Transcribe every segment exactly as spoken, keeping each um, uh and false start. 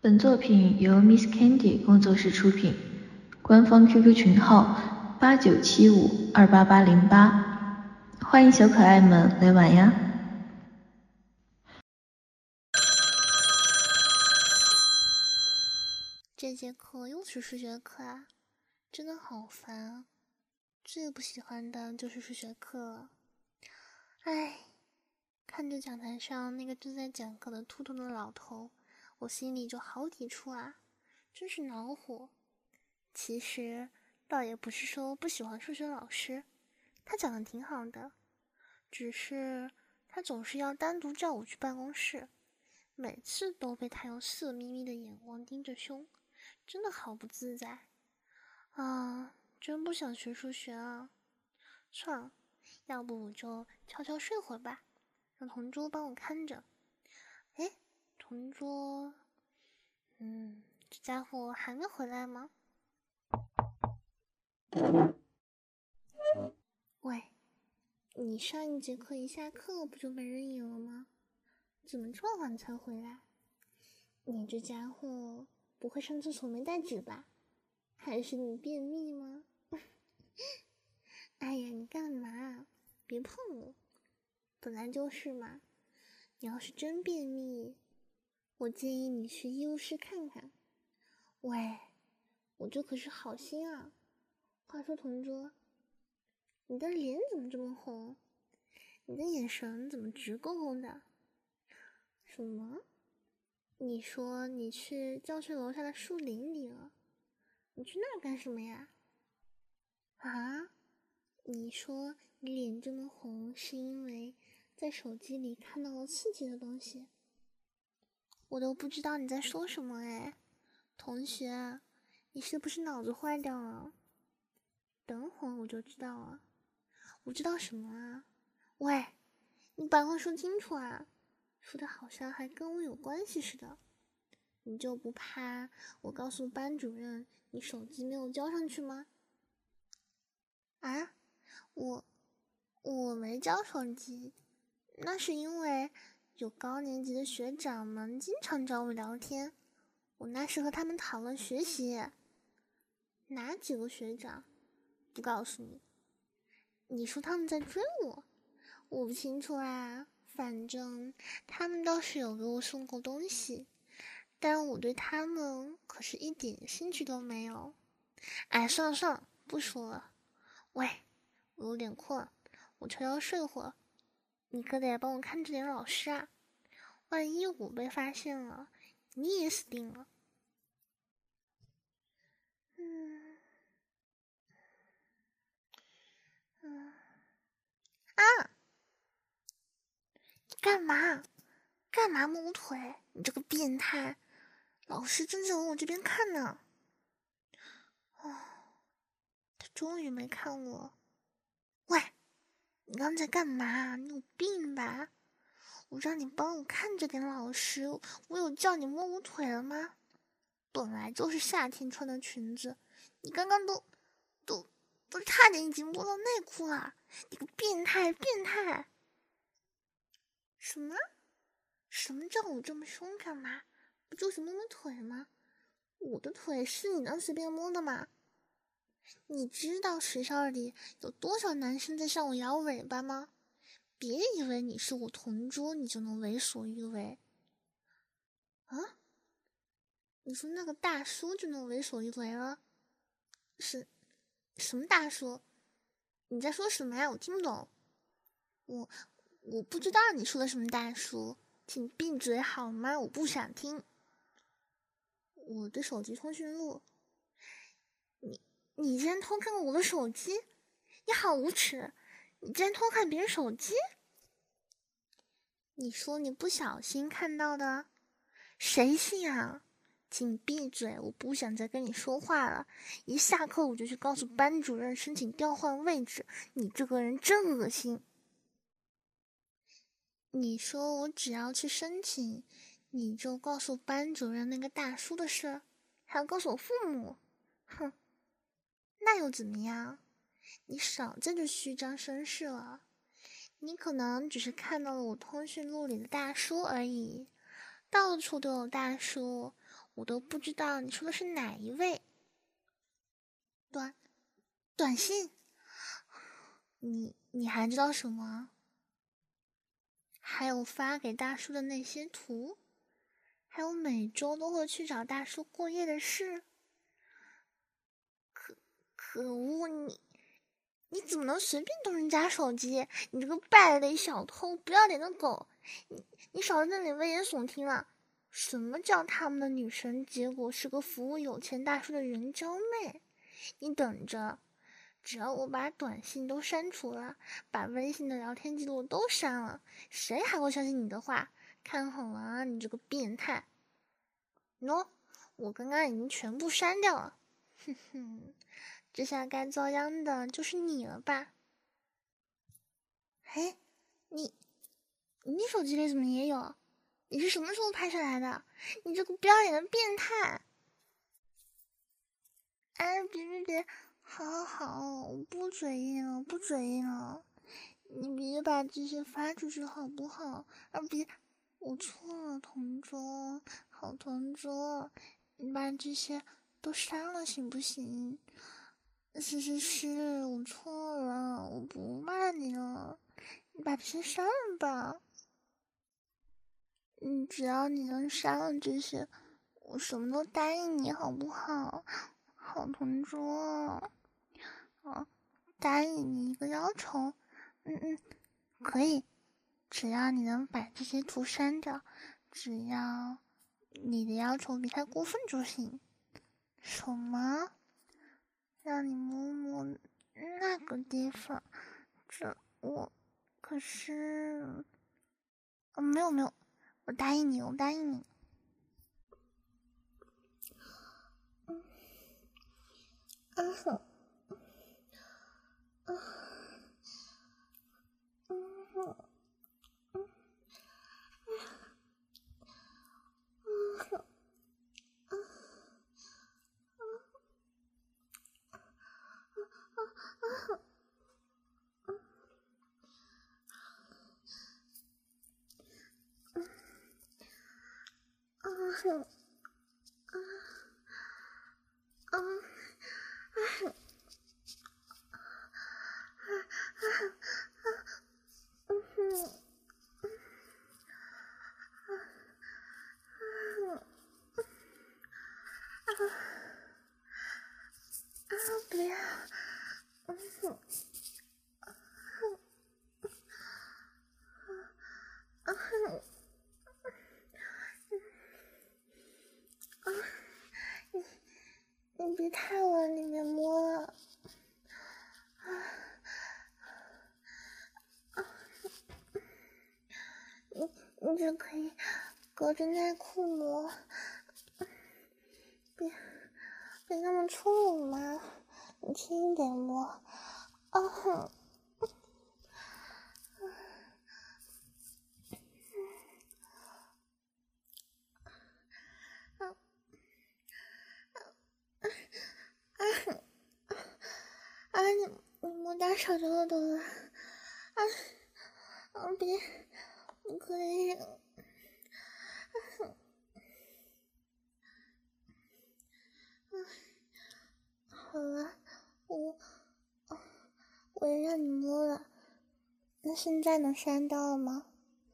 本作品由 Miss Candy 工作室出品，官方 Q Q 群号八九七五二八八零八，欢迎小可爱们来玩呀！ 这节课又是数学课啊，真的好烦啊！最不喜欢的就是数学课了。唉，看着讲台上那个正在讲课的秃头的老头，我心里就好抵触啊，真是恼火。其实倒也不是说不喜欢数学老师，他讲的挺好的，只是他总是要单独叫我去办公室，每次都被他用色眯眯的眼光盯着胸，真的好不自在啊！真不想学数学啊！算了，要不我就悄悄睡会儿吧，让同桌帮我看着。哎，同桌，嗯，这家伙还没回来吗？喂，你上一节课一下课不就没人影了吗？怎么这么晚才回来？你这家伙不会上厕所没带纸吧？还是你便秘吗？哎呀，你干嘛？别碰我！本来就是嘛。你要是真便秘，我建议你去医务室看看。喂，我这可是好心啊。话说同桌，你的脸怎么这么红？你的眼神怎么直勾勾的？什么？你说你去教学楼下的树林里了？你去那儿干什么呀？啊？你说你脸这么红是因为在手机里看到了刺激的东西？我都不知道你在说什么哎，同学，你是不是脑子坏掉了？等会儿我就知道了。我知道什么啊？喂，你把话说清楚啊，说的好像还跟我有关系似的。你就不怕我告诉班主任你手机没有交上去吗？啊？我我没交手机，那是因为有高年级的学长们经常找我聊天，我那是和他们讨论学习。哪几个学长？不告诉你。你说他们在追我？我不清楚啊，反正他们倒是有给我送过东西，但我对他们可是一点兴趣都没有。哎，算了算了，不说了。喂，我有点困，我悄悄睡会儿，你可得帮我看着点老师啊，万一我被发现了，你也死定了。嗯嗯啊！你干嘛？干嘛摸我腿？你这个变态！老师正在往我这边看呢。哦，他终于没看我。喂，你刚才干嘛？你有病吧？我让你帮我看着点老师，我有叫你摸我腿了吗？本来就是夏天穿的裙子，你刚刚都都都差点已经摸到内裤了，你个变态变态！什么？什么叫我这么凶干嘛？不就是摸摸腿吗？我的腿是你能随便摸的吗？你知道学校里有多少男生在向我摇尾巴吗？别以为你是我同桌，你就能为所欲为。啊？你说那个大叔就能为所欲为了？是，什么大叔？你在说什么呀？我听不懂。我我不知道你说的什么大叔，请闭嘴好吗？我不想听。我的手机通讯录。你你竟然偷看过我的手机？你好无耻！你竟然偷看别人手机？你说你不小心看到的？谁信啊？请闭嘴！我不想再跟你说话了。一下课我就去告诉班主任申请调换位置。你这个人真恶心。你说我只要去申请，你就告诉班主任那个大叔的事，还要告诉我父母？哼，那又怎么样？你少在这虚张声势了。你可能只是看到了我通讯录里的大叔而已，到处都有大叔， 我都不知道你说的是哪一位。短短信？你你还知道什么？还有发给大叔的那些图，还有每周都会去找大叔过夜的事。可可恶，你你怎么能随便动人家手机？你这个败类小偷，不要脸的狗！你你少在那里危言耸听了。什么叫他们的女神，结果是个服务有钱大叔的人娇妹？你等着，只要我把短信都删除了，把微信的聊天记录都删了，谁还会相信你的话？看好了啊，你这个变态！喏，我刚刚已经全部删掉了。哼哼，这下该遭殃的就是你了吧？哎，你你手机里怎么也有？你是什么时候拍下来的？你这个不要脸的变态！哎，别别别，好好好，我不嘴硬了，不嘴硬了。你别把这些发出去好不好？啊别，我错了，同桌，好同桌，你把这些都删了行不行？是是是，我错了，我不骂你了，你把这些删了吧。嗯，只要你能删了这些，我什么都答应你，好不好？好同桌，啊，答应你一个要求，嗯嗯，可以，只要你能把这些图删掉，只要你的要求别太过分就行。什么？让你摸摸那个地方？这我可是……哦，没有没有，我答应你，我答应你。嗯，啊哼，啊，嗯哼，嗯，嗯哼，啊，啊啊哼，啊哼，啊啊啊哼。不要！你你别太往里面摸了！你你只可以隔着内裤摸，别别那么粗鲁嘛，你轻一点摸。啊哼！啊，你你摸到手的耳朵了！啊啊，别，不可以！啊好了，我我也让你摸了，那现在能删到了吗？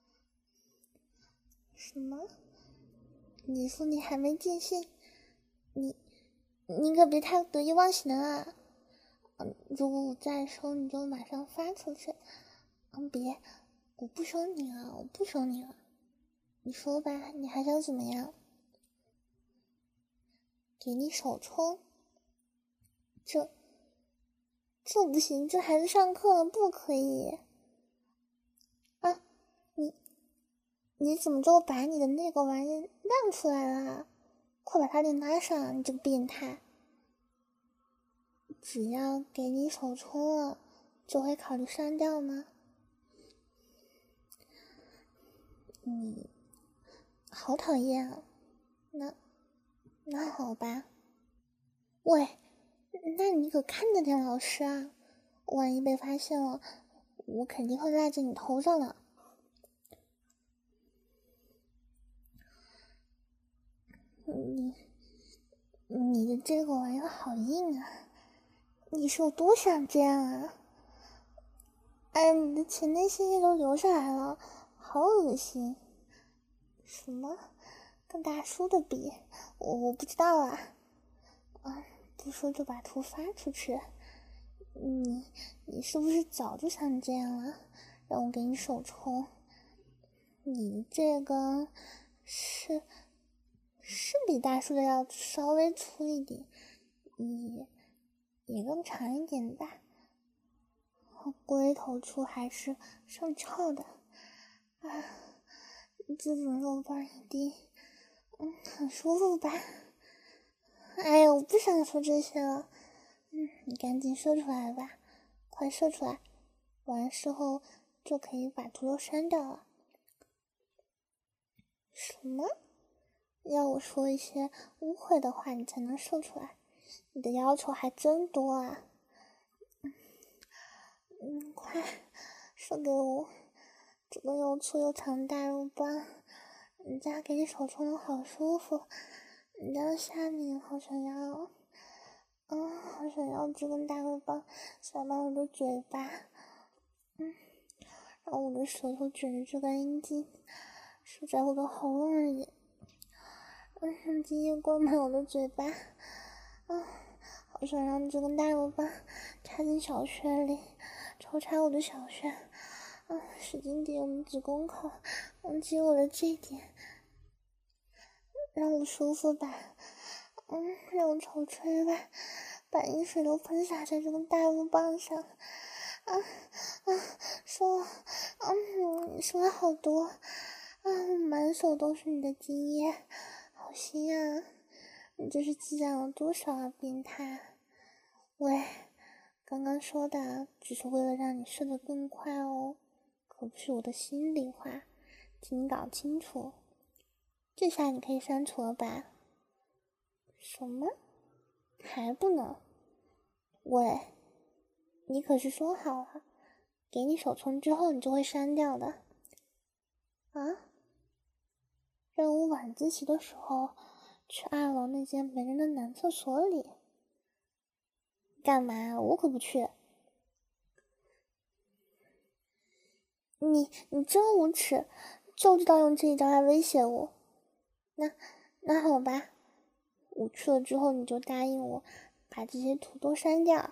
什么？你说你还没尽兴？你你可别太得意忘形啊！嗯，如果我再收，你就马上发出去。嗯，别，我不收你了，我不收你了。你说吧，你还想怎么样？给你手冲？这这不行，这孩子上课了，不可以。啊，你你怎么就把你的那个玩意亮出来了？快把它给拉上，你这个变态！只要给你手冲了，就会考虑删掉吗？你好讨厌啊！那那好吧。喂，那你可看着点老师啊！万一被发现了，我肯定会赖在你头上的。 你你的这个玩意好硬啊，你是有多想这样啊？哎，你的前列腺液都流下来了，好恶心。什么？跟大叔的比？我我不知道啊。啊，不说就把图发出去。你你是不是早就想这样了？让我给你手冲。你这个是是比大叔的要稍微粗一点，也也更长一点吧。龟头处还是上翘的，啊，这种肉棒一定，嗯，很舒服吧？哎呀，我不想说这些了，嗯，你赶紧射出来吧，快射出来，完事后就可以把图都删掉了。什么？要我说一些污秽的话你才能射出来？你的要求还真多啊！嗯，快射给我这个又粗又长的大肉棒，人家给你手冲的好舒服，人家下面好想要，嗯，好想要这根大肉棒塞满我的嘴巴，嗯，让我的舌头卷着这根阴茎射在我的喉咙里，嗯，让精液灌满我的嘴巴，啊，好想让这根大肉棒插进小穴里，抽插我的小穴，啊，使劲点我的子宫口，忘记我的这一点，让我舒服吧，嗯，让我潮吹吧，把阴水都喷洒在这根大肉棒上，啊啊，说了，嗯，说了好多，啊，满手都是你的精液，好腥啊！你这是积攒了多少啊，变态！喂，刚刚说的只是为了让你射得更快哦，可不是我的心里话，请你搞清楚。这下你可以删除了吧？什么？还不能？喂，你可是说好了，给你手冲之后你就会删掉的。啊？让我晚自习的时候去二楼那间没人的男厕所里。干嘛？我可不去。你你真无耻，就知道用这一招来威胁我。那那好吧，我去了之后你就答应我，把这些图都删掉。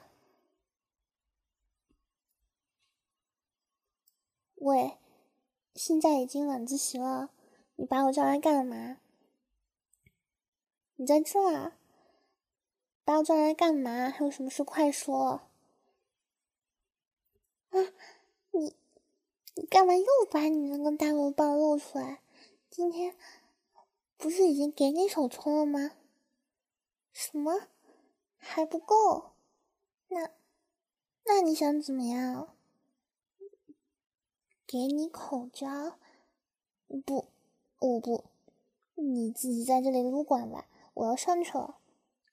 喂，现在已经晚自习了，你把我叫来干嘛？你在这啊？把我叫来干嘛？还有什么事快说。啊，你你干嘛又把你那个大肉棒露出来？今天不是已经给你手冲了吗？什么？还不够？那那你想怎么样？给你口交？不，我不，你自己在这里撸管吧，我要上去了。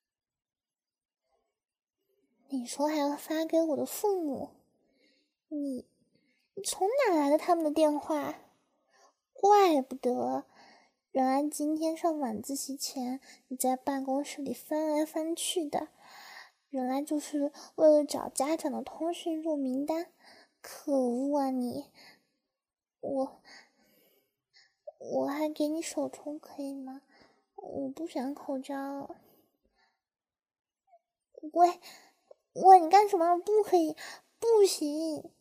你说还要发给我的父母？你你从哪来的他们的电话？怪不得，原来今天上晚自习前你在办公室里翻来翻去的，原来就是为了找家长的通讯录名单。可恶啊你！我我还给你手冲可以吗？我不想口交。喂喂，你干什么？不可以，不行。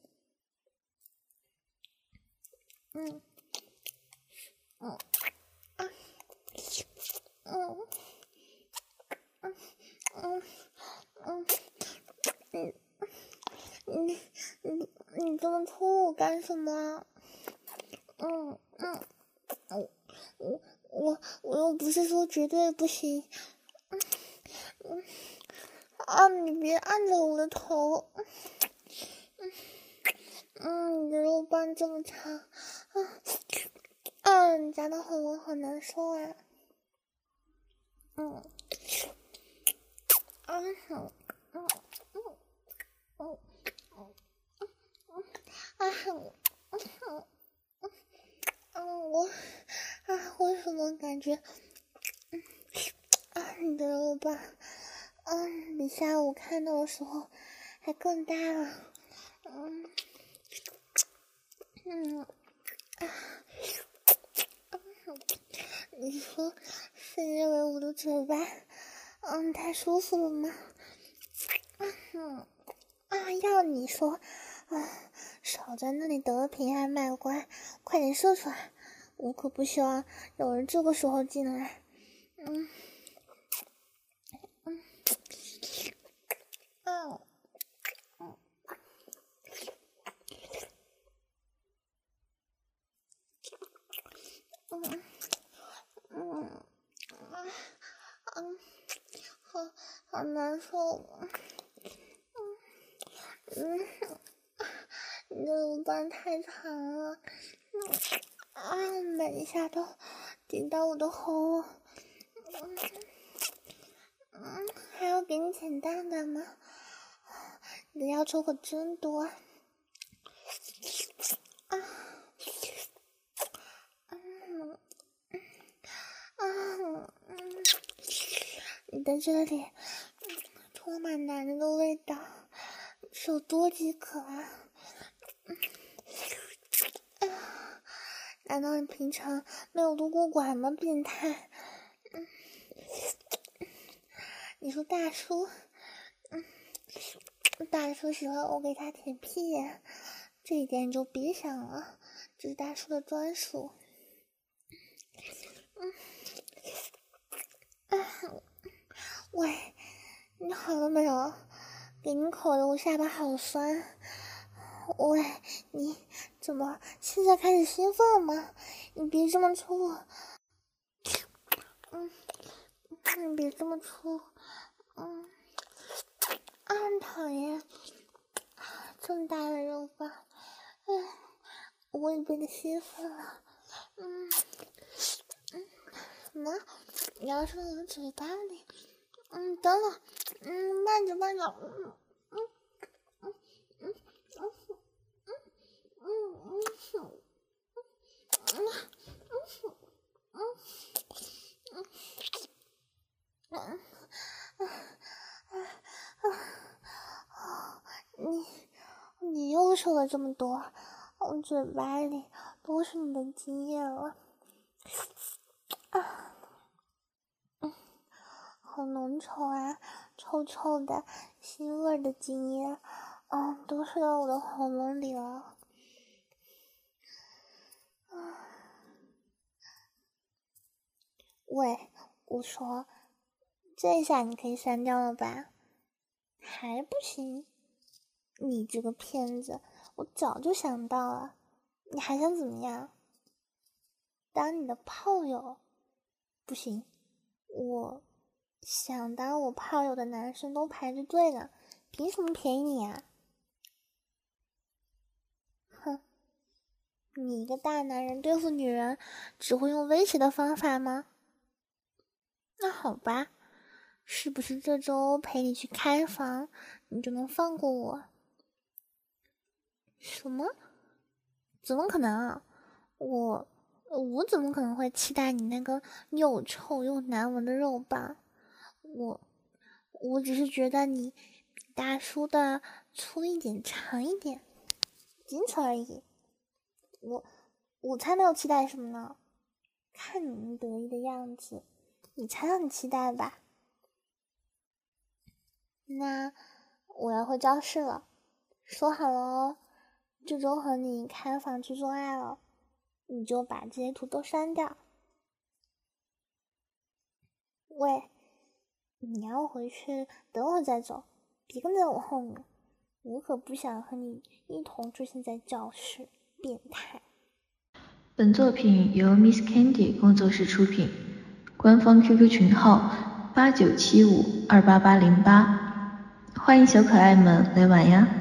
嗯嗯嗯嗯嗯嗯嗯嗯你你你这么戳我干什么？嗯嗯，我我我我又不是说绝对不行。嗯嗯啊，你别按着我的头。嗯嗯，你的肉棒这么长啊啊，你夹的喉咙好难受啊。嗯啊嗯嗯嗯嗯嗯啊嗯嗯嗯我啊，为什么感觉嗯你的肉棒，嗯，比下午看到的时候还更大了。嗯嗯啊，你说是因为我的嘴巴嗯太舒服了吗？嗯啊，要你说啊，少在那里得平安卖乖，快点说出来，我可不希望有人这个时候进来。嗯嗯嗯嗯嗯嗯嗯，好好难受。嗯，你的乳棒太长了，嗯啊，每一下都顶到我的喉咙。嗯嗯，还要给你剪蛋蛋吗？你的要求可真多啊！啊，嗯嗯嗯，你的这里充满男人的味道，是有多饥渴啊？嗯，难道你平常没有撸过管吗，变态？嗯，你说大叔，嗯，大叔喜欢我给他舔屁眼，这一点你就别想了，这是大叔的专属。嗯，啊，喂，你好了没有？给你口的我下巴好酸。喂，你怎么现在开始兴奋了吗？你别这么粗。嗯，你别这么粗。嗯，啊，讨厌，这么大的肉棒，嗯，我也变得兴奋了。嗯嗯，什么？你要说我的嘴巴里？嗯，等等，嗯，慢着慢着，嗯嗯嗯嗯嗯嗯嗯嗯嗯，你你又说了这么多，我嘴巴里都是你的经验了。啊，嗯，好浓稠啊，臭臭的腥味的经验，嗯，都是到我的喉咙里了。喂，我说，这下你可以删掉了吧？还不行？你这个骗子，我早就想到了，你还想怎么样？当你的炮友？不行，我想当我炮友的男生都排着队呢，凭什么便宜你啊？哼，你一个大男人对付女人，只会用威胁的方法吗？那好吧，是不是这周陪你去开房，你就能放过我？什么？怎么可能啊？我我怎么可能会期待你那个又臭又难闻的肉棒？我我只是觉得你比大叔的粗一点、长一点，仅此而已。我我才没有期待什么呢？看你们得意的样子，你才让你期待吧。那我要回教室了，说好了哦，这周和你开房去做爱了，你就把这些图都删掉。喂，你要回去等会再走，别跟在我后面，我可不想和你一同出现在教室，变态。 本作品由 Miss Candy 工作室出品，官方 Q Q 群号八九七五二八八零八，欢迎小可爱们来玩呀。